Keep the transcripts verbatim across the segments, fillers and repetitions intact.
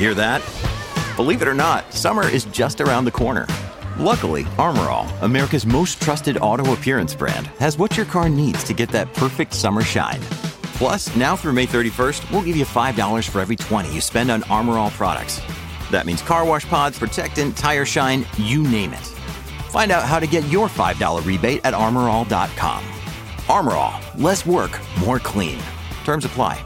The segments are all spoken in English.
Hear that? Believe it or not, summer is just around the corner. Luckily, Armor All, America's most trusted auto appearance brand, has what your car needs to get that perfect summer shine. Plus, now through May thirty-first, we'll give you five dollars for every twenty you spend on Armor All products. That means car wash pods, protectant, tire shine, you name it. Find out how to get your five dollars rebate at armor all dot com. Armor All, less work, more clean. Terms apply.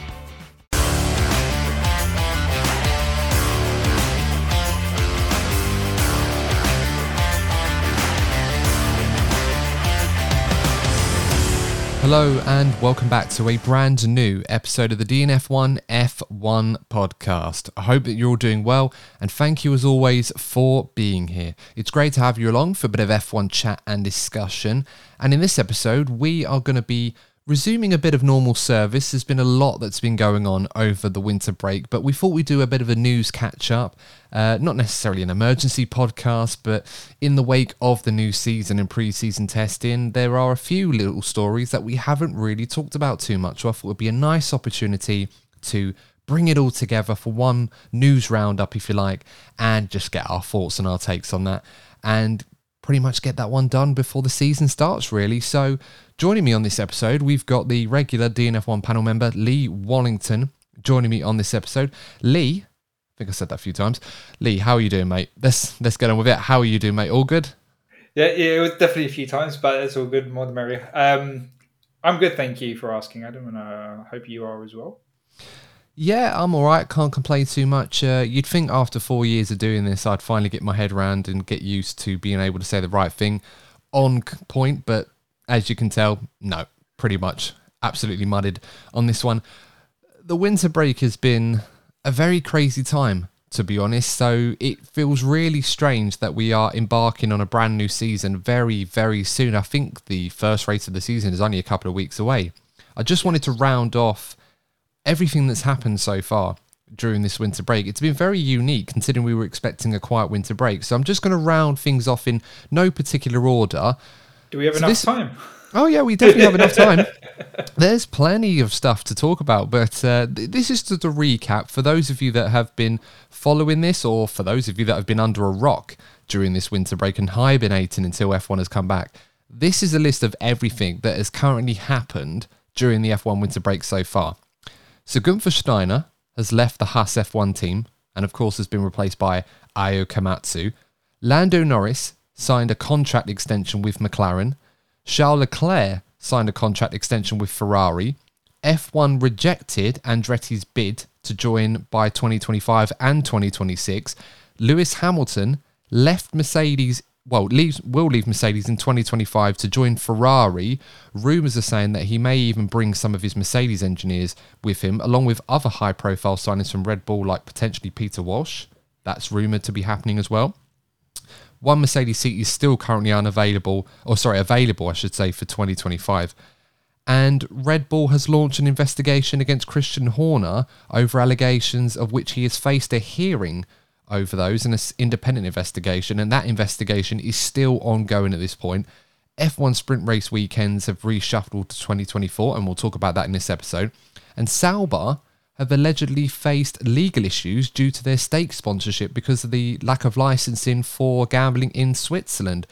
Hello and welcome back to a brand new episode of the D N F one F one podcast. I hope that you're all doing well and thank you as always for being here. It's great to have you along for a bit of F one chat and discussion, and in this episode we are going to be resuming a bit of normal service. There's been a lot that's been going on over the winter break, but we thought we'd do a bit of a news catch-up. Uh, not necessarily an emergency podcast, but in the wake of the new season and pre-season testing, there are a few little stories that we haven't really talked about too much. So I thought it would be a nice opportunity to bring it all together for one news roundup, if you like, and just get our thoughts and our takes on that. And pretty much get that one done before the season starts, really. So joining me on this episode, we've got the regular D N F one panel member, Lee Wallington, joining me on this episode. Lee, I think I said that a few times. Lee, how are you doing, mate? Let's let's get on with it. How are you doing, mate? All good? Yeah, yeah, it was definitely a few times, but it's all good, more the merrier. Um, I'm good, thank you for asking, Adam, and I hope you are as well. Yeah, I'm all right. Can't complain too much. Uh, you'd think after four years of doing this, I'd finally get my head around and get used to being able to say the right thing on point. But as you can tell, no, pretty much absolutely mudded on this one. The winter break has been a very crazy time, to be honest. So it feels really strange that we are embarking on a brand new season very, very soon. I think the first race of the season is only a couple of weeks away. I just wanted to round off everything that's happened so far during this winter break. It's been very unique considering we were expecting a quiet winter break. So I'm just going to round things off in no particular order. Do we have so enough this, time? Oh yeah, we definitely have enough time. There's plenty of stuff to talk about, but uh, th- this is just a recap for those of you that have been following this, or for those of you that have been under a rock during this winter break and hibernating until F one has come back. This is a list of everything that has currently happened during the F one winter break so far. So Gunther Steiner has left the Haas F one team and of course has been replaced by Ayo Komatsu. Lando Norris signed a contract extension with McLaren. Charles Leclerc signed a contract extension with Ferrari. F one rejected Andretti's bid to join by twenty twenty-five and twenty twenty-six. Lewis Hamilton left Mercedes Well, leaves, will leave Mercedes in twenty twenty-five to join Ferrari. Rumours are saying that he may even bring some of his Mercedes engineers with him, along with other high-profile signings from Red Bull, like potentially Peter Walsh. That's rumoured to be happening as well. One Mercedes seat is still currently unavailable, or sorry, available, I should say, for twenty twenty-five. And Red Bull has launched an investigation against Christian Horner over allegations of which he has faced a hearing over those in an independent investigation, and that investigation is still ongoing at this point. F one sprint race weekends have reshuffled to twenty twenty-four, and we'll talk about that in this episode. And Sauber have allegedly faced legal issues due to their stake sponsorship because of the lack of licensing for gambling in Switzerland.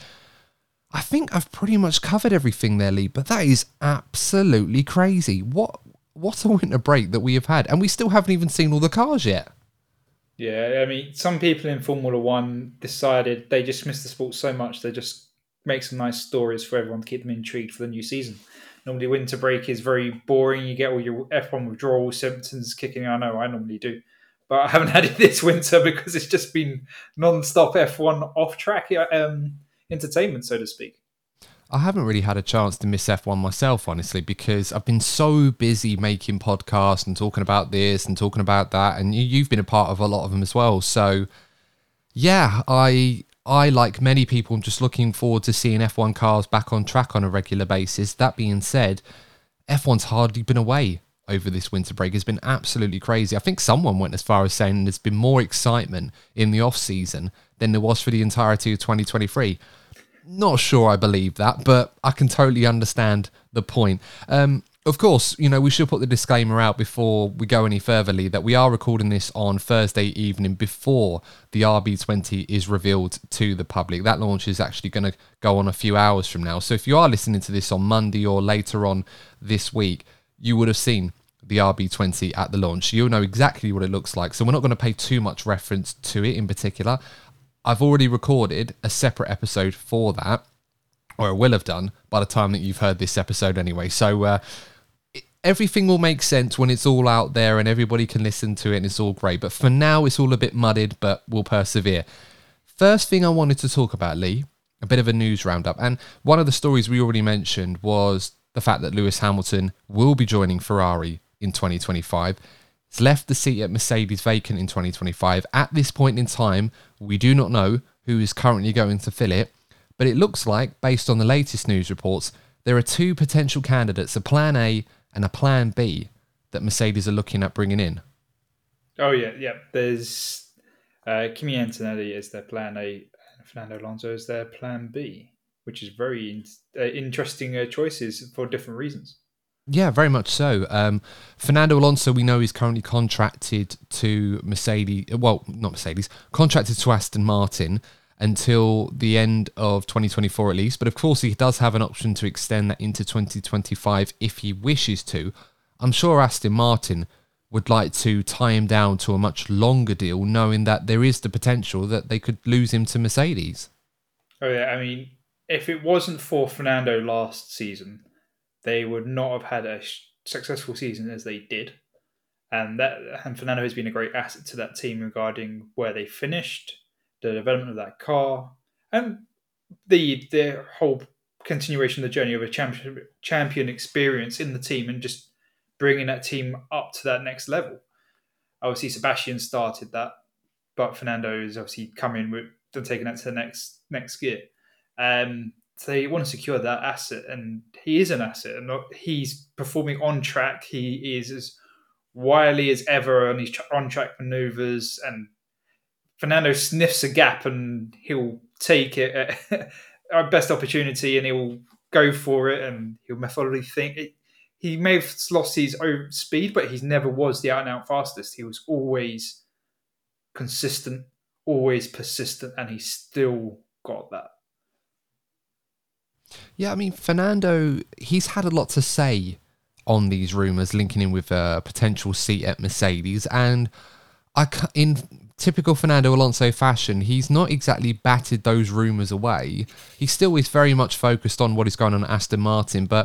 I think I've pretty much covered everything there, Lee, but that is absolutely crazy. What what a winter break that we have had, and we still haven't even seen all the cars yet. Yeah, I mean, some people in Formula One decided they just miss the sport so much they just make some nice stories for everyone to keep them intrigued for the new season. Normally, winter break is very boring. You get all your F one withdrawal symptoms kicking in. I know, I normally do. But I haven't had it this winter because it's just been non-stop F one off-track um, entertainment, so to speak. I haven't really had a chance to miss F one myself, honestly, because I've been so busy making podcasts and talking about this and talking about that, and you, you've been a part of a lot of them as well. So, yeah, I, I like many people, am just looking forward to seeing F one cars back on track on a regular basis. That being said, F one's hardly been away over this winter break. It's been absolutely crazy. I think someone went as far as saying there's been more excitement in the off-season than there was for the entirety of twenty twenty-three. Not sure I believe that, but I can totally understand the point. Um, Of course, you know, we should put the disclaimer out before we go any further, Lee, that we are recording this on Thursday evening before the R B twenty is revealed to the public. That launch is actually going to go on a few hours from now. So if you are listening to this on Monday or later on this week, you would have seen the R B twenty at the launch. You'll know exactly what it looks like. So we're not going to pay too much reference to it in particular. I've already recorded a separate episode for that, or I will have done by the time that you've heard this episode anyway. So uh, everything will make sense when it's all out there and everybody can listen to it and it's all great. But for now, it's all a bit muddied, but we'll persevere. First thing I wanted to talk about, Lee, a bit of a news roundup. And one of the stories we already mentioned was the fact that Lewis Hamilton will be joining Ferrari in twenty twenty-five. He's left the seat at Mercedes vacant in twenty twenty-five. At this point in time, we do not know who is currently going to fill it. But it looks like, based on the latest news reports, there are two potential candidates, a plan A and a plan B, that Mercedes are looking at bringing in. Oh, yeah, yeah. There's uh, Kimi Antonelli is their plan A and Fernando Alonso is their plan B, which is very in- uh, interesting uh, choices for different reasons. Yeah, very much so. Um, Fernando Alonso, we know, is currently contracted to Mercedes, well, not Mercedes, contracted to Aston Martin until the end of twenty twenty-four at least. But of course, he does have an option to extend that into twenty twenty-five if he wishes to. I'm sure Aston Martin would like to tie him down to a much longer deal, knowing that there is the potential that they could lose him to Mercedes. Oh, yeah. I mean, if it wasn't for Fernando last season, they would not have had a successful season as they did. And that and Fernando has been a great asset to that team regarding where they finished, the development of that car, and the the whole continuation of the journey of a champion champion experience in the team and just bringing that team up to that next level. Obviously, Sebastian started that, but Fernando is obviously coming with and taking that to the next next gear. Um, so they want to secure that asset, and he is an asset, and he's performing on track. He is as wily as ever on his on track maneuvers, and Fernando sniffs a gap and he'll take it at our best opportunity and he'll go for it and he'll methodically think. It, he may have lost his own speed, but he never was the out-and-out fastest. He was always consistent, always persistent, and he still got that. Yeah, I mean, Fernando, he's had a lot to say on these rumours linking in with a potential seat at Mercedes, and I, in typical Fernando Alonso fashion, he's not exactly batted those rumours away. He still is very much focused on what is going on at Aston Martin, but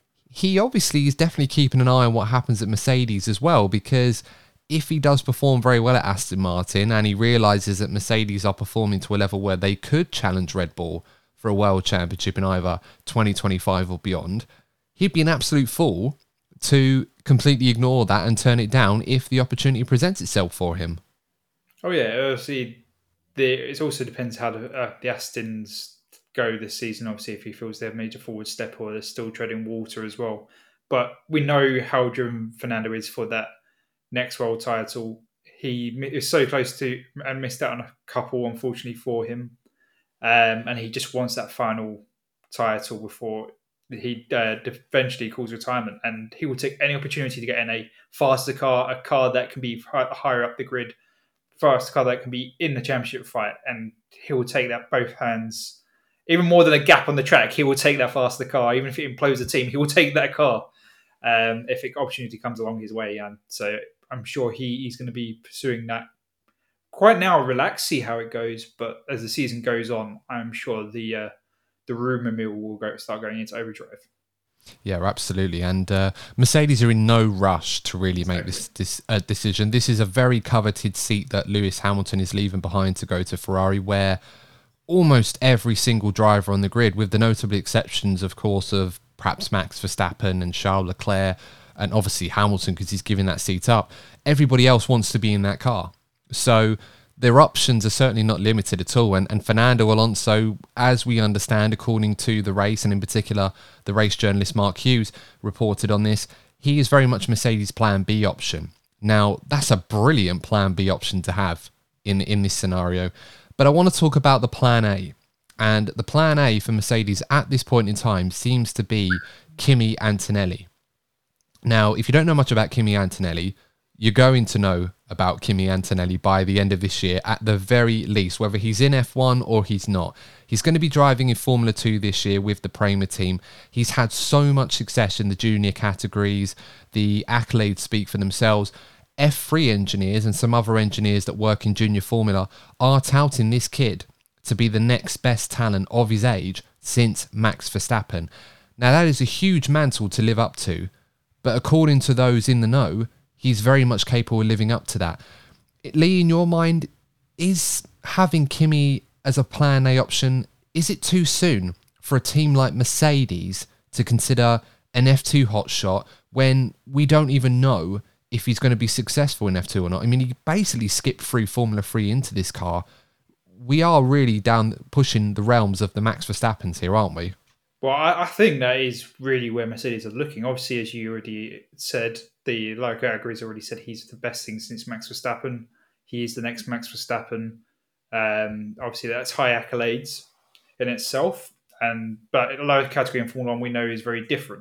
he obviously is definitely keeping an eye on what happens at Mercedes as well, because if he does perform very well at Aston Martin and he realises that Mercedes are performing to a level where they could challenge Red Bull for a world championship in either twenty twenty-five or beyond, he'd be an absolute fool to completely ignore that and turn it down if the opportunity presents itself for him. Oh yeah, obviously, the, it also depends how the, uh, the Astons go this season. Obviously, if he feels they have made a forward step or they're still treading water as well. But we know how driven Fernando is for that next world title. He is so close to and missed out on a couple, unfortunately, for him. Um, and he just wants that final title before he uh, eventually calls retirement. And he will take any opportunity to get in a faster car, a car that can be higher up the grid, faster car that can be in the championship fight. And he will take that both hands. Even more than a gap on the track, he will take that faster car. Even if it implodes the team, he will take that car um, if an opportunity comes along his way. And so I'm sure he, he's going to be pursuing that. Quite now, relax, see how it goes. But as the season goes on, I'm sure the uh, the rumour mill will go, start going into overdrive. Yeah, absolutely. And uh, Mercedes are in no rush to really make this, this uh, decision. This is a very coveted seat that Lewis Hamilton is leaving behind to go to Ferrari, where almost every single driver on the grid, with the notable exceptions, of course, of perhaps Max Verstappen and Charles Leclerc, and obviously Hamilton because he's giving that seat up, everybody else wants to be in that car. So their options are certainly not limited at all. And, and Fernando Alonso, as we understand, according to the race, and in particular the race journalist Mark Hughes reported on this, he is very much Mercedes' plan B option. Now, that's a brilliant plan B option to have in, in this scenario. But I want to talk about the plan A. And the plan A for Mercedes at this point in time seems to be Kimi Antonelli. Now, if you don't know much about Kimi Antonelli, you're going to know about Kimi Antonelli by the end of this year, at the very least, whether he's in F one or he's not. He's going to be driving in Formula two this year with the Prema team. He's had so much success in the junior categories. The accolades speak for themselves. F three engineers and some other engineers that work in junior formula are touting this kid to be the next best talent of his age since Max Verstappen. Now, that is a huge mantle to live up to, but according to those in the know, he's very much capable of living up to that. Lee, in your mind, is having Kimi as a plan A option, is it too soon for a team like Mercedes to consider an F two hotshot when we don't even know if he's going to be successful in F two or not? I mean, he basically skipped through Formula three into this car. We are really down pushing the realms of the Max Verstappens here, aren't we? Well, I, I think that is really where Mercedes are looking. Obviously, as you already said, the Loic Agri has already said he's the best thing since Max Verstappen. He is the next Max Verstappen. Um, obviously, that's high accolades in itself. And but in a lower category in Formula One, we know is very different.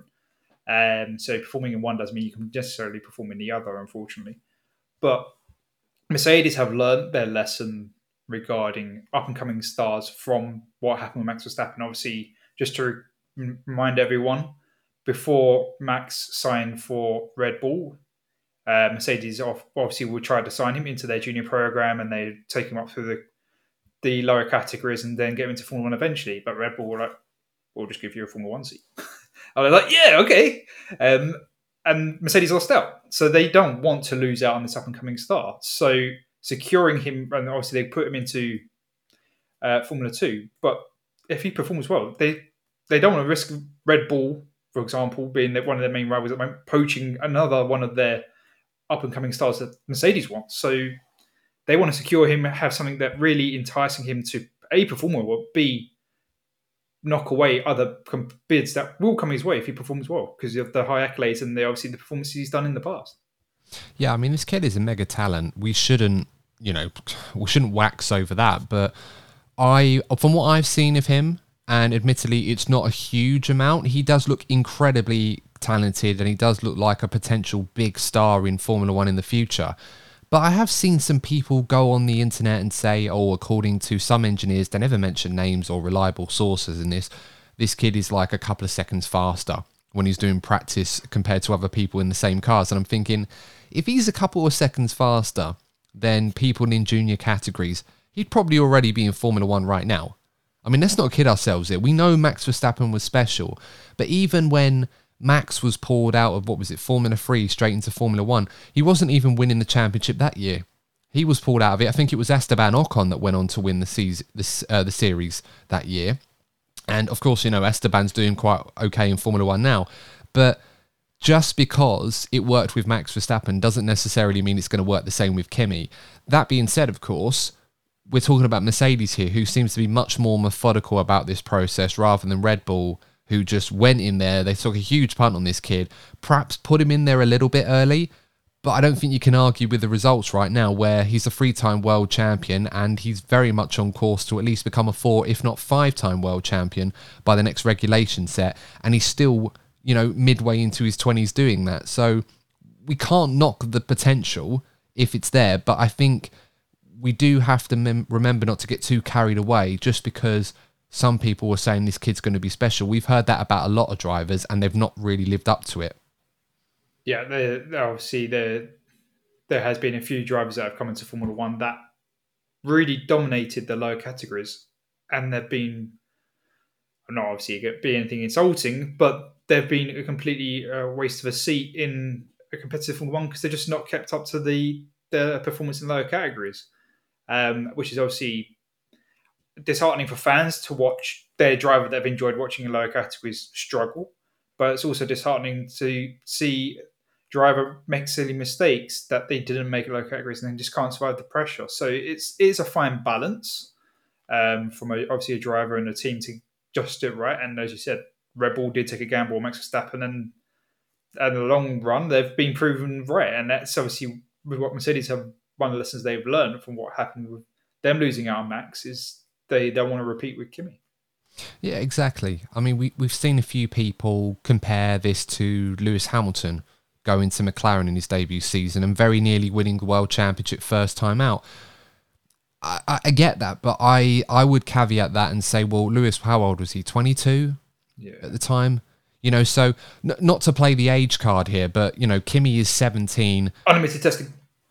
Um, so performing in one doesn't mean you can necessarily perform in the other, unfortunately. But Mercedes have learned their lesson regarding up-and-coming stars from what happened with Max Verstappen. Obviously, just to remind everyone, before Max signed for Red Bull, uh, Mercedes obviously will try to sign him into their junior program, and they take him up through the, the lower categories and then get him into Formula One eventually. But Red Bull were like, we'll just give you a Formula One seat. I was like, yeah, okay. Um, and Mercedes lost out. So they don't want to lose out on this up-and-coming star. So securing him, and obviously they put him into uh, Formula two, but if he performs well, they they don't want to risk Red Bull, for example, being one of their main rivals at the moment, poaching another one of their up-and-coming stars that Mercedes wants. So they want to secure him, have something that really enticing him to A, perform well, or B, knock away other bids that will come his way if he performs well, because of the high accolades and the, obviously the performances he's done in the past. Yeah, I mean, this kid is a mega talent. We shouldn't, you know, we shouldn't wax over that, but I, from what I've seen of him, and admittedly it's not a huge amount, he does look incredibly talented and he does look like a potential big star in Formula One in the future. But I have seen some people go on the internet and say, oh, according to some engineers, they never mention names or reliable sources in this, this kid is like a couple of seconds faster when he's doing practice compared to other people in the same cars. And I'm thinking, if he's a couple of seconds faster than people in junior categories, he'd probably already be in Formula One right now. I mean, let's not kid ourselves here. We know Max Verstappen was special, but even when Max was pulled out of, what was it, Formula three straight into Formula one, he wasn't even winning the championship that year. He was pulled out of it. I think it was Esteban Ocon that went on to win the season, the, uh, the series that year. And of course, you know, Esteban's doing quite okay in Formula one now. But just because it worked with Max Verstappen doesn't necessarily mean it's going to work the same with Kimi. That being said, of course, we're talking about Mercedes here, who seems to be much more methodical about this process rather than Red Bull, who just went in there. They took a huge punt on this kid, perhaps put him in there a little bit early, but I don't think you can argue with the results right now, where he's a three-time world champion and he's very much on course to at least become a four, if not five-time world champion by the next regulation set, and he's still, you know, midway into his twenties doing that. So we can't knock the potential if it's there, but I think we do have to mem- remember not to get too carried away just because some people were saying this kid's going to be special. We've heard that about a lot of drivers and they've not really lived up to it. Yeah, there, obviously there, there has been a few drivers that have come into Formula One that really dominated the lower categories, and they've been, not obviously be anything insulting, but they've been a completely uh, waste of a seat in a competitive Formula One because they're just not kept up to the, the performance in lower categories, um, which is obviously disheartening for fans to watch their driver that they've enjoyed watching in lower categories struggle. But it's also disheartening to see driver make silly mistakes that they didn't make in lower categories and then just can't survive the pressure. So it's it's a fine balance um, from a, obviously a driver and a team to just do it right. And as you said, Red Bull did take a gamble on Max Verstappen, and in the long run, they've been proven right. And that's obviously with what Mercedes have, one of the lessons they've learned from what happened with them losing out on Max is they don't want to repeat with Kimi. Yeah, exactly. I mean, we, we've seen a few people compare this to Lewis Hamilton going to McLaren in his debut season and very nearly winning the World Championship first time out. I, I, I get that, but I, I would caveat that and say, well, Lewis, how old was he? twenty-two yeah. at the time? You know, so n- not to play the age card here, but, you know, Kimi is seventeen. Unlimited testing.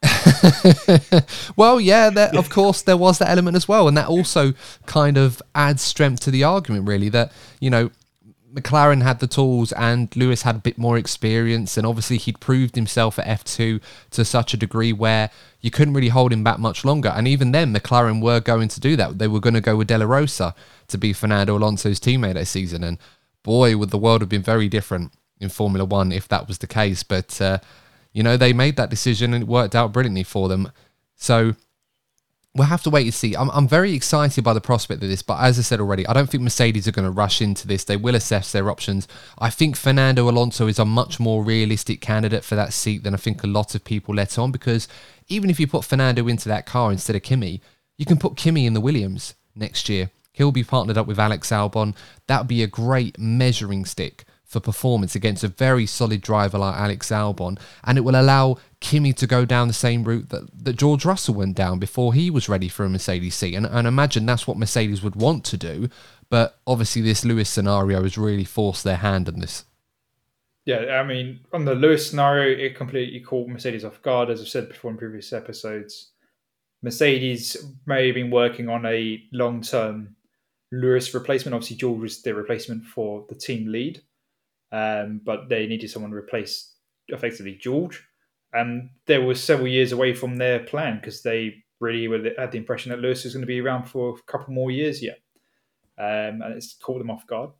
Well, yeah, that, of course, there was that element as well. And that also kind of adds strength to the argument, really, that, you know, McLaren had the tools and Lewis had a bit more experience. And obviously, he'd proved himself at F two to such a degree where you couldn't really hold him back much longer. And even then, McLaren were going to do that. They were going to go with De La Rosa to be Fernando Alonso's teammate that season. And boy, would the world have been very different in Formula One if that was the case. But, uh, you know, they made that decision and it worked out brilliantly for them. So we'll have to wait and see. I'm, I'm very excited by the prospect of this, but as I said already, I don't think Mercedes are going to rush into this. They will assess their options. I think Fernando Alonso is a much more realistic candidate for that seat than I think a lot of people let on, because even if you put Fernando into that car instead of Kimi, you can put Kimi in the Williams next year. He'll be partnered up with Alex Albon. That would be a great measuring stick for performance against a very solid driver like Alex Albon, and it will allow Kimi to go down the same route that, that George Russell went down before he was ready for a Mercedes seat. And, and imagine that's what Mercedes would want to do, but obviously this Lewis scenario has really forced their hand on this. Yeah, I mean, on the Lewis scenario, it completely caught Mercedes off guard, as I've said before in previous episodes. Mercedes may have been working on a long-term Lewis replacement. Obviously, George was their replacement for the team lead. Um, but they needed someone to replace effectively George. And they were several years away from their plan because they really were, had the impression that Lewis was going to be around for a couple more years yet. Um, and it's caught them off guard.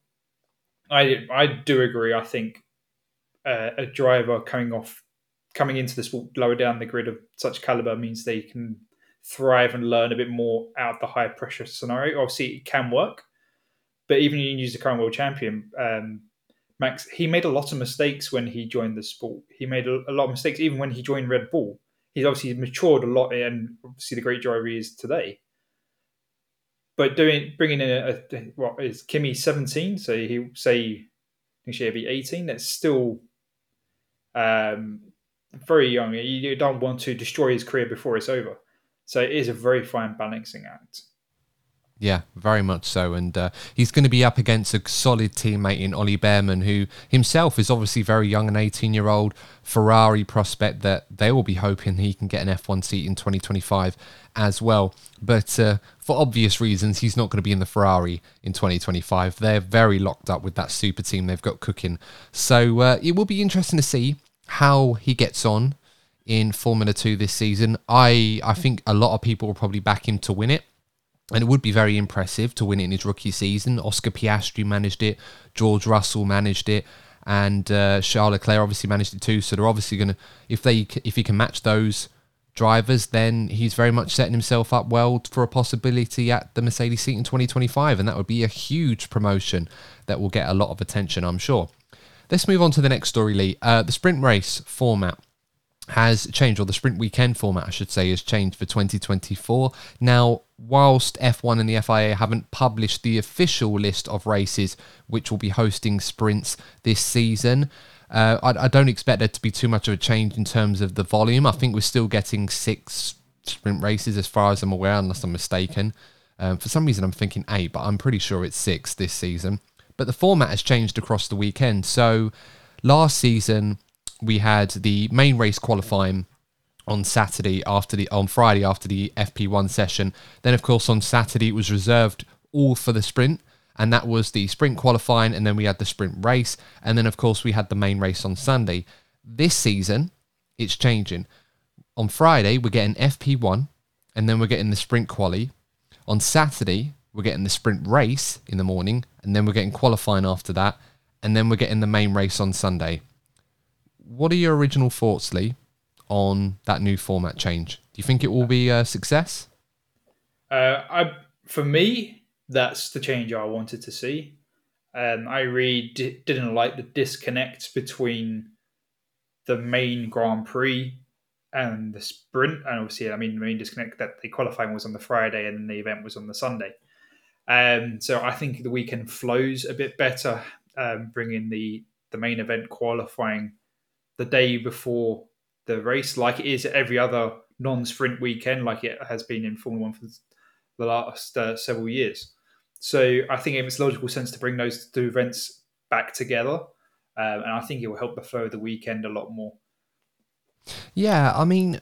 I I do agree. I think uh, a driver coming off, coming into the sport lower down the grid of such caliber means they can thrive and learn a bit more out of the high pressure scenario. Obviously, it can work. But even you use the current world champion, um, Max, he made a lot of mistakes when he joined the sport. He made a, a lot of mistakes even when he joined Red Bull. He's obviously matured a lot and obviously the great driver he is today. But doing bringing in a, a what is Kimi seventeen, so he say next year he'll be eighteen. That's still um, very young. You don't want to destroy his career before it's over. So it is a very fine balancing act. Yeah, very much so. And uh, he's going to be up against a solid teammate in Ollie Behrman, who himself is obviously very young, an eighteen-year-old Ferrari prospect that they will be hoping he can get an F one seat in twenty twenty-five as well. But uh, for obvious reasons, he's not going to be in the Ferrari in twenty twenty-five. They're very locked up with that super team they've got cooking. So uh, it will be interesting to see how he gets on in Formula two this season. I, I think a lot of people will probably back him to win it. And it would be very impressive to win it in his rookie season. Oscar Piastri managed it, George Russell managed it, and uh, Charles Leclerc obviously managed it too. So they're obviously going to, if they, if he can match those drivers, then he's very much setting himself up well for a possibility at the Mercedes seat in twenty twenty-five. And that would be a huge promotion that will get a lot of attention, I'm sure. Let's move on to the next story, Lee. Uh, the sprint race format has changed, or the sprint weekend format, I should say, has changed for twenty twenty-four. Now, whilst F one and the F I A haven't published the official list of races which will be hosting sprints this season, uh, I, I don't expect there to be too much of a change in terms of the volume. I think we're still getting six sprint races as far as I'm aware, unless I'm mistaken. Um, for some reason, I'm thinking eight, but I'm pretty sure it's six this season. But the format has changed across the weekend. So last season, we had the main race qualifying on Saturday after the on Friday after the F P one session. Then, of course, on Saturday it was reserved all for the sprint, and that was the sprint qualifying, and then we had the sprint race, and then, of course, we had the main race on Sunday. This season, it's changing. On Friday, we're getting F P one, and then we're getting the sprint quali. On Saturday, we're getting the sprint race in the morning, and then we're getting qualifying after that, and then we're getting the main race on Sunday. What are your original thoughts, Lee, on that new format change? Do you think it will be a success? Uh, I, for me, that's the change I wanted to see. Um, I really d- didn't like the disconnect between the main Grand Prix and the sprint. And obviously, I mean, the main disconnect that the qualifying was on the Friday and the event was on the Sunday. Um, so I think the weekend flows a bit better, um, bringing the, the main event qualifying the day before the race, like it is every other non-sprint weekend, like it has been in Formula One for the last uh, several years. So I think it makes logical sense to bring those two events back together, um, and I think it will help the flow of the weekend a lot more. Yeah, I mean,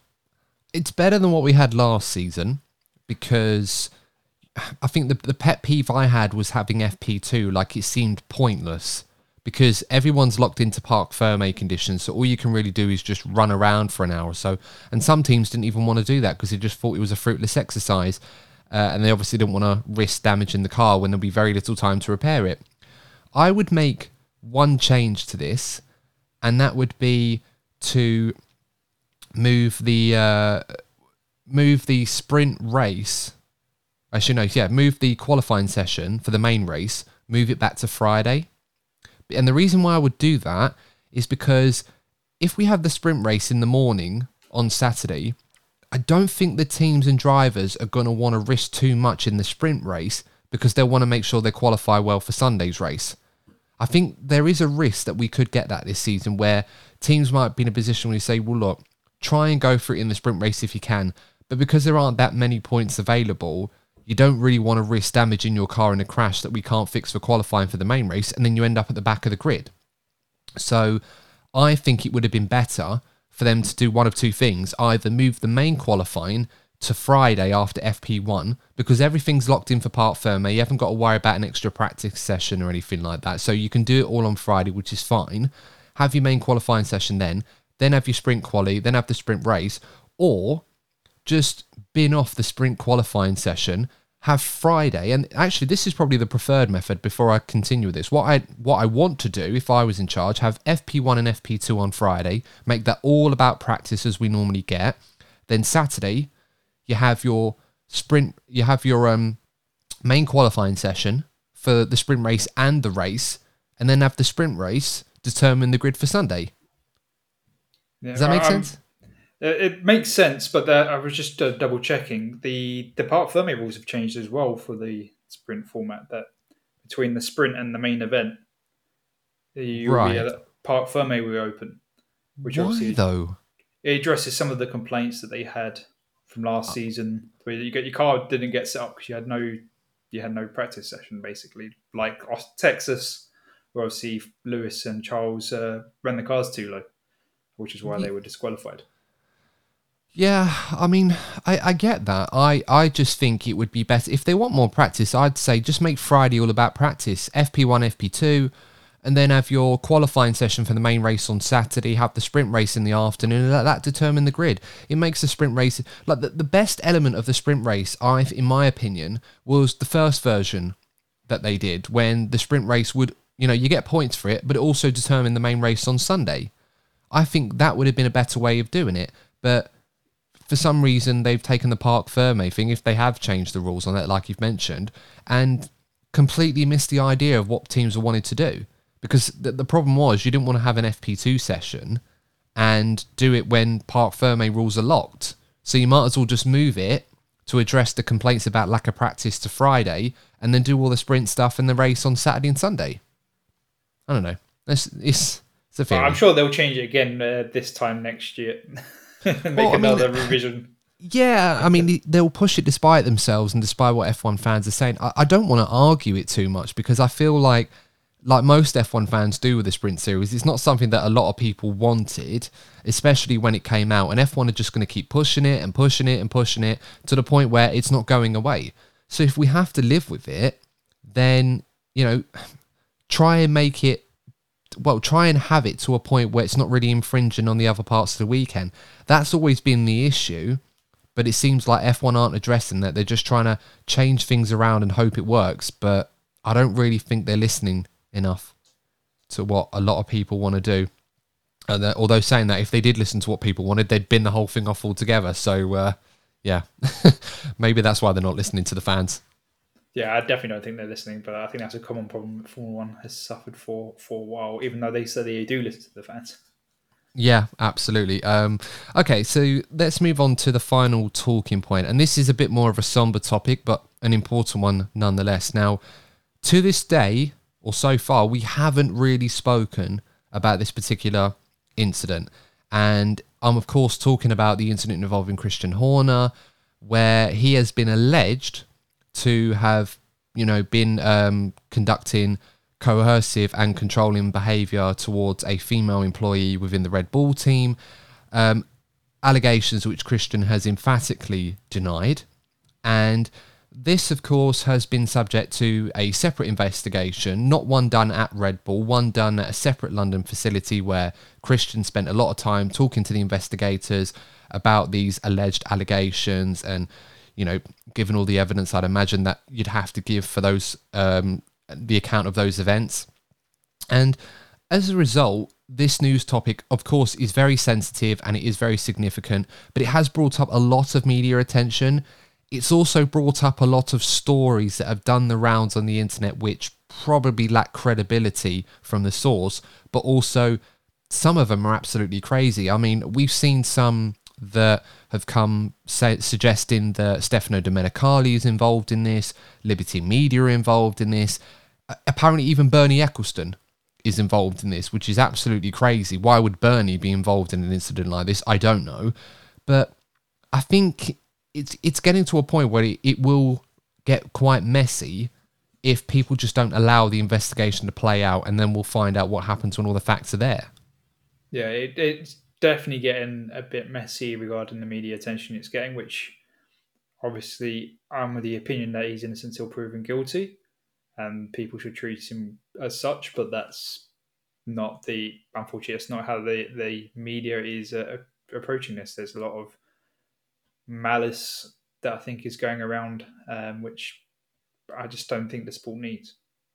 it's better than what we had last season, because I think the the pet peeve I had was having F P two. Like, it seemed pointless because everyone's locked into Parc Fermé conditions, so all you can really do is just run around for an hour or so. And some teams didn't even want to do that because they just thought it was a fruitless exercise, uh, and they obviously didn't want to risk damaging the car when there'll be very little time to repair it. I would make one change to this, and that would be to move the uh, move the sprint race. Actually, no, yeah, move the qualifying session for the main race, move it back to Friday. And the reason why I would do that is because if we have the sprint race in the morning on Saturday, I don't think the teams and drivers are going to want to risk too much in the sprint race because they'll want to make sure they qualify well for Sunday's race. I think there is a risk that we could get that this season where teams might be in a position where you say, well, look, try and go for it in the sprint race if you can. But because there aren't that many points available, you don't really want to risk damaging your car in a crash that we can't fix for qualifying for the main race, and then you end up at the back of the grid. So I think it would have been better for them to do one of two things. Either move the main qualifying to Friday after F P one, because everything's locked in for Parc Fermé. You haven't got to worry about an extra practice session or anything like that. So you can do it all on Friday, which is fine. Have your main qualifying session then, then have your sprint quali, then have the sprint race, or just bin off the sprint qualifying session, have Friday, and actually this is probably the preferred method before I continue with this. What I what I want to do, if I was in charge, have F P one and F P two on Friday, make that all about practice as we normally get. Then Saturday, you have your sprint, you have your um main qualifying session for the sprint race and the race, and then have the sprint race determine the grid for Sunday. Yeah, Does that make um, sense? It makes sense, but the, I was just uh, double checking. The the Parc Fermé rules have changed as well for the sprint format. That between the sprint and the main event, you Right. will be at Parc Fermé will open, which Why obviously though? it addresses some of the complaints that they had from last season, where you get your car didn't get set up because you had no you had no practice session, basically. Like Texas, where obviously Lewis and Charles uh, ran the cars too low, which is why they were disqualified. Yeah, I mean, I, I get that. I, I just think it would be better. If they want more practice, I'd say just make Friday all about practice. F P one, F P two, and then have your qualifying session for the main race on Saturday, have the sprint race in the afternoon, and let that determine the grid. It makes the sprint race... Like, the, the best element of the sprint race, I, in my opinion, was the first version that they did, when the sprint race would... You know, you get points for it, but it also determined the main race on Sunday. I think that would have been a better way of doing it, but... For some reason, they've taken the Parc Fermé thing, if they have changed the rules on that, like you've mentioned, and completely missed the idea of what teams were wanted to do. Because the, the problem was, you didn't want to have an F P two session and do it when Parc Fermé rules are locked. So you might as well just move it to address the complaints about lack of practice to Friday, and then do all the sprint stuff and the race on Saturday and Sunday. I don't know. It's, it's, it's a theory. I'm sure they'll change it again uh, this time next year. Make well, another I mean, revision. Yeah, I mean, they'll push it despite themselves and despite what F one fans are saying. I, I don't want to argue it too much because I feel like, like most F one fans do with the Sprint Series, it's not something that a lot of people wanted, especially when it came out. And F one are just going to keep pushing it and pushing it and pushing it to the point where it's not going away. So if we have to live with it, then, you know, try and make it well, try and have it to a point where it's not really infringing on the other parts of the weekend. That's always been the issue, but it seems like F one aren't addressing that. They're just trying to change things around and hope it works, but I don't really think they're listening enough to what a lot of people want to do. And uh, although saying that, if they did listen to what people wanted, they'd bin the whole thing off altogether. So, uh, yeah, maybe that's why they're not listening to the fans. Yeah, I definitely don't think they're listening, but I think that's a common problem that Formula One has suffered for, for a while, even though they say they do listen to the fans. Yeah, absolutely. Um, okay, so let's move on to the final talking point. And this is a bit more of a somber topic, but an important one nonetheless. Now, to this day, or so far, we haven't really spoken about this particular incident. And I'm, of course, talking about the incident involving Christian Horner, where he has been alleged to have, you know, been um, conducting coercive and controlling behaviour towards a female employee within the Red Bull team. Um, allegations which Christian has emphatically denied. And this, of course, has been subject to a separate investigation, not one done at Red Bull, one done at a separate London facility where Christian spent a lot of time talking to the investigators about these alleged allegations and, you know, given all the evidence, I'd imagine that you'd have to give for those, um, the account of those events. And as a result, this news topic, of course, is very sensitive and it is very significant, but it has brought up a lot of media attention. It's also brought up a lot of stories that have done the rounds on the internet which probably lack credibility from the source, but also some of them are absolutely crazy. I mean, we've seen some that have come say, suggesting that Stefano Domenicali is involved in this, Liberty Media are involved in this, apparently even Bernie Ecclestone is involved in this, which is absolutely crazy. Why would Bernie be involved in an incident like this? I don't know. But I think it's it's getting to a point where it, it will get quite messy if people just don't allow the investigation to play out, and then we'll find out what happens when all the facts are there. Yeah, it, it's definitely getting a bit messy regarding the media attention it's getting, which obviously I'm of the opinion that he's innocent until proven guilty, and people should treat him as such, but that's not the, unfortunately, it's not how the, the media is uh, approaching this. There's a lot of malice that I think is going around, um, which I just don't think the sport needs.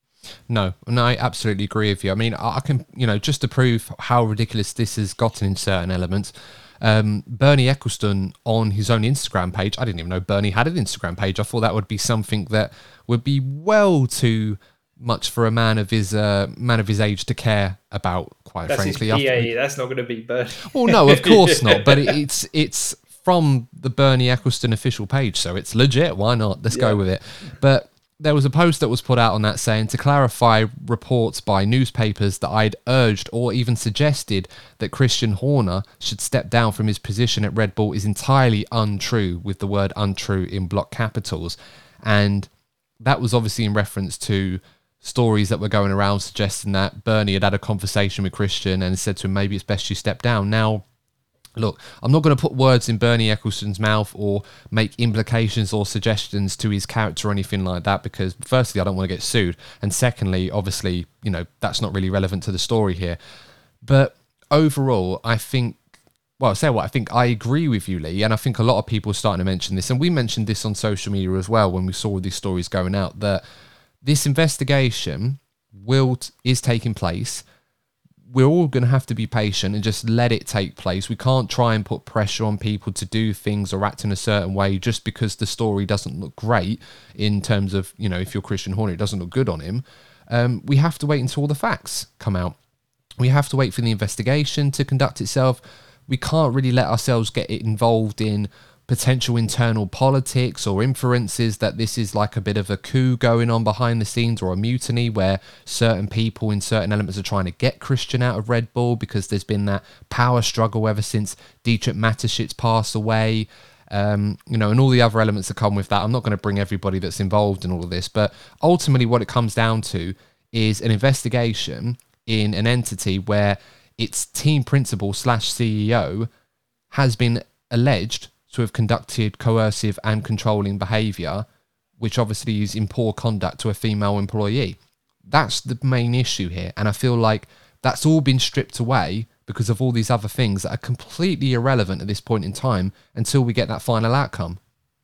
No, no, I absolutely agree with you. I mean, I can, you know, just to prove how ridiculous this has gotten in certain elements, um, Bernie Ecclestone on his own Instagram page, I didn't even know Bernie had an Instagram page. I thought that would be something that would be well too much for a man of his uh, man of his age to care about, quite That's frankly. His P A, that's not going to be Bernie. Well, no, of course not, but it, it's it's from the Bernie Ecclestone official page, so it's legit. Why not? Let's yeah. go with it. But there was a post that was put out on that saying, to clarify reports by newspapers that I'd urged or even suggested that Christian Horner should step down from his position at Red Bull is entirely untrue, with the word untrue in block capitals. And that was obviously in reference to stories that were going around suggesting that Bernie had had a conversation with Christian and said to him, maybe it's best you step down. Now, look, I'm not going to put words in Bernie Ecclestone's mouth or make implications or suggestions to his character or anything like that, because firstly, I don't want to get sued. And secondly, obviously, you know, that's not really relevant to the story here. But overall, I think, well, I'll say what, I think I agree with you, Lee, and I think a lot of people are starting to mention this, and we mentioned this on social media as well when we saw these stories going out, that this investigation will is taking place. We're all going to have to be patient and just let it take place. We can't try and put pressure on people to do things or act in a certain way just because the story doesn't look great in terms of, you know, if you're Christian Horner, it doesn't look good on him. Um, we have to wait until all the facts come out. We have to wait for the investigation to conduct itself. We can't really let ourselves get involved in potential internal politics or inferences that this is like a bit of a coup going on behind the scenes or a mutiny where certain people in certain elements are trying to get Christian out of Red Bull because there's been that power struggle ever since Dietrich Mateschitz passed away, um, you know, and all the other elements that come with that. I'm not going to bring everybody that's involved in all of this, but ultimately what it comes down to is an investigation in an entity where its team principal slash C E O has been alleged to have conducted coercive and controlling behaviour, which obviously is in poor conduct to a female employee. That's the main issue here. And I feel like that's all been stripped away because of all these other things that are completely irrelevant at this point in time until we get that final outcome.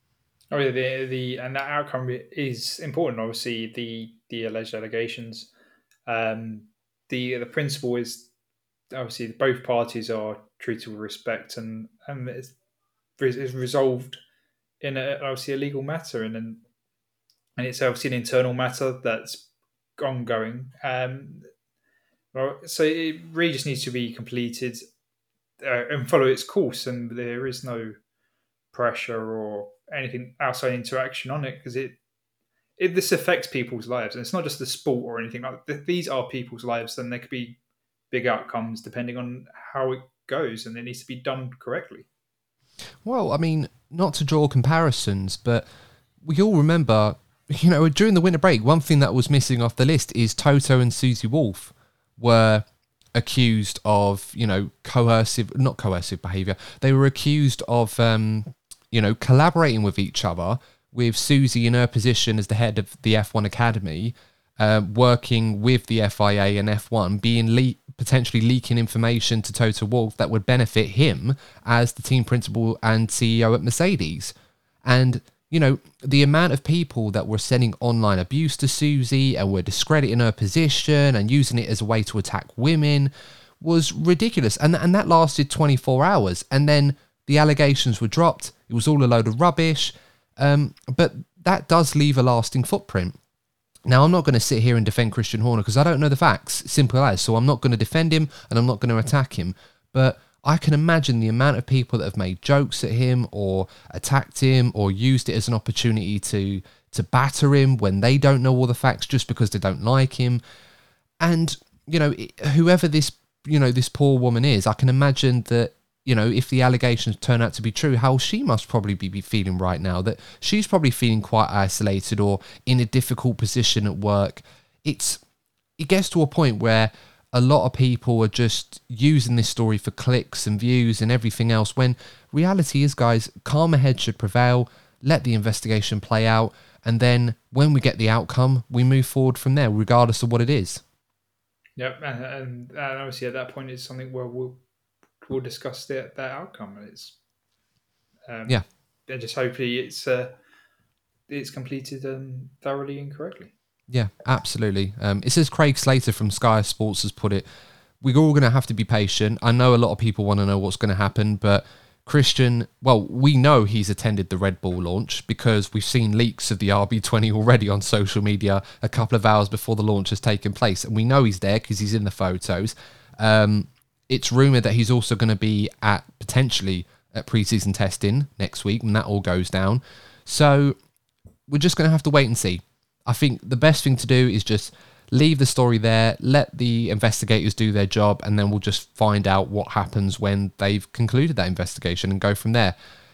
Oh yeah, the the and that outcome is important. Obviously, the the alleged allegations. Um, the the principle is obviously both parties are treated with respect, and and it's is resolved in a, obviously a legal matter, and and it's obviously an internal matter that's ongoing. Um, well, so it really just needs to be completed uh, and follow its course, and there is no pressure or anything outside interaction on it because it, it this affects people's lives, and it's not just the sport or anything like that. These are people's lives, and they could be big outcomes depending on how it goes, and it needs to be done correctly. Well, I mean, not to draw comparisons, but we all remember, you know, during the winter break, one thing that was missing off the list is Toto and Susie Wolff were accused of, you know, coercive, not coercive behaviour. They were accused of, um, you know, collaborating with each other, with Susie in her position as the head of the F one Academy, uh, working with the F I A and F one, being le- potentially leaking information to Toto Wolff that would benefit him as the team principal and C E O at Mercedes. And, you know, the amount of people that were sending online abuse to Susie and were discrediting her position and using it as a way to attack women was ridiculous. And, and that lasted twenty-four hours. And then the allegations were dropped. It was all a load of rubbish. Um, but that does leave a lasting footprint. Now, I'm not going to sit here and defend Christian Horner because I don't know the facts, simple as. So I'm not going to defend him and I'm not going to attack him. But I can imagine the amount of people that have made jokes at him or attacked him or used it as an opportunity to to batter him when they don't know all the facts just because they don't like him. And, you know, whoever this, you know, this poor woman is, I can imagine that, you know, if the allegations turn out to be true, how she must probably be feeling right now, that she's probably feeling quite isolated or in a difficult position at work. It's, it gets to a point where a lot of people are just using this story for clicks and views and everything else, when reality is, guys, calmer heads should prevail, let the investigation play out, and then when we get the outcome, we move forward from there, regardless of what it is. Yep, and, and, and obviously at that point it's something where we'll we'll discuss the, that outcome. It's um, yeah, and just hopefully it's uh, it's completed um, thoroughly and correctly. Yeah, absolutely. Um, it says Craig Slater from Sky Sports has put it, we're all going to have to be patient. I know a lot of people want to know what's going to happen, but Christian, well, we know he's attended the Red Bull launch because we've seen leaks of the R B twenty already on social media a couple of hours before the launch has taken place. And we know he's there because he's in the photos. Um, it's rumoured that he's also going to be at, potentially, at pre-season testing next week when that all goes down. So we're just going to have to wait and see. I think the best thing to do is just leave the story there, let the investigators do their job, and then we'll just find out what happens when they've concluded that investigation and go from there.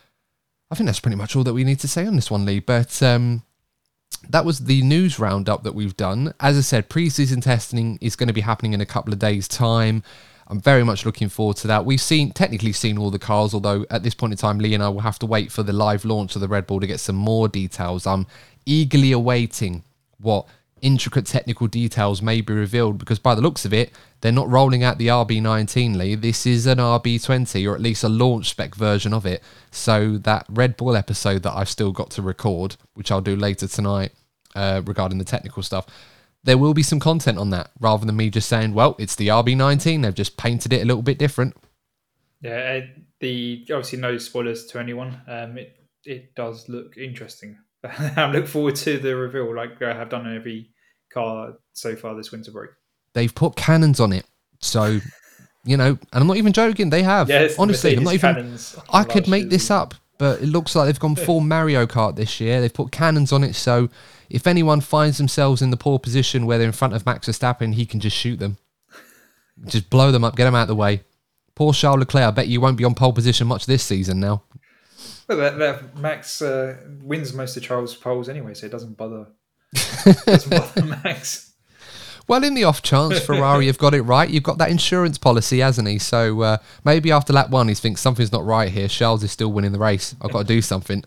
I think that's pretty much all that we need to say on this one, Lee. But um, that was the news roundup that we've done. As I said, pre-season testing is going to be happening in a couple of days' time. I'm very much looking forward to that. We've seen, technically seen all the cars, although at this point in time, Lee and I will have to wait for the live launch of the Red Bull to get some more details. I'm eagerly awaiting what intricate technical details may be revealed, because by the looks of it, they're not rolling out the R B nineteen, Lee. This is an R B twenty, or at least a launch spec version of it. So that Red Bull episode that I've still got to record, which I'll do later tonight uh, regarding the technical stuff, there will be some content on that, rather than me just saying, well, it's the R B nineteen, they've just painted it a little bit different. Yeah, the obviously no spoilers to anyone. Um, it, it does look interesting. I look forward to the reveal, like I have done on every car so far this winter break. They've put cannons on it, so you know, and I'm not even joking. They have. Yeah, honestly, I'm not even. I could make this up, but it looks like they've gone full Mario Kart this year. They've put cannons on it, so if anyone finds themselves in the poor position where they're in front of Max Verstappen, he can just shoot them, just blow them up, get them out of the way. Poor Charles Leclerc. I bet you won't be on pole position much this season now. Well, that, that Max uh, wins most of Charles' poles anyway, so it doesn't bother, doesn't bother Max. Well, in the off chance Ferrari have got it right, you've got that insurance policy, hasn't he? So uh, maybe after lap one, he thinks something's not right here. Charles is still winning the race. I've got to do something.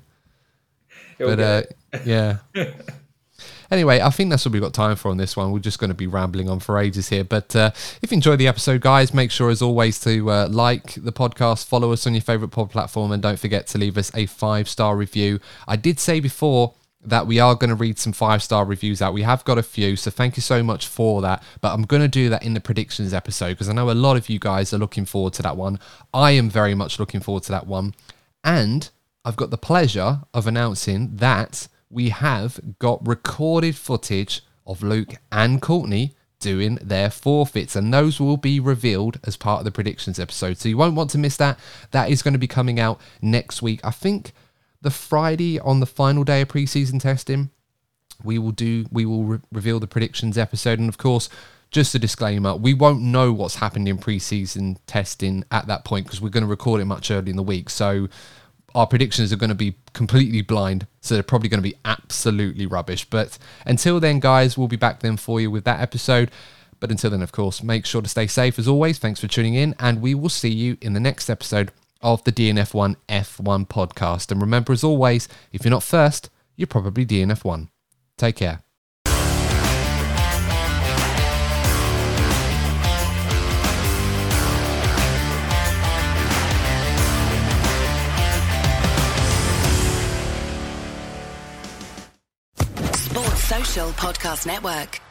He'll but uh, yeah. Anyway, I think that's all we've got time for on this one. We're just going to be rambling on for ages here. But uh, if you enjoyed the episode, guys, make sure, as always, to uh, like the podcast, follow us on your favourite pod platform, and don't forget to leave us a five-star review. I did say before that we are going to read some five-star reviews out. We have got a few, so thank you so much for that. But I'm going to do that in the predictions episode, because I know a lot of you guys are looking forward to that one. I am very much looking forward to that one. And I've got the pleasure of announcing that we have got recorded footage of Luke and Courtney doing their forfeits, and those will be revealed as part of the predictions episode. So you won't want to miss that. That is going to be coming out next week. I think the Friday on the final day of preseason testing, we will do we will re- reveal the predictions episode. And of course, just a disclaimer, we won't know what's happened in preseason testing at that point because we're going to record it much earlier in the week. So our predictions are going to be completely blind. So they're probably going to be absolutely rubbish. But until then, guys, we'll be back then for you with that episode. But until then, of course, make sure to stay safe as always. Thanks for tuning in. And we will see you in the next episode of the D N F one F one podcast. And remember, as always, if you're not first, you're probably D N F one. Take care. Sports Social Podcast Network.